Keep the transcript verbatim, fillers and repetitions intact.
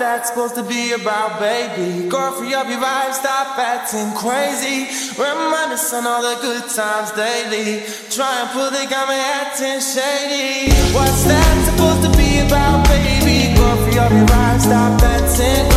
that supposed to be about, baby? Girl, free up your vibe, stop acting crazy. Remind us on all the good times daily. Try and pull the got me acting shady. What's that supposed to be about, baby? Girl, free up your vibe, stop acting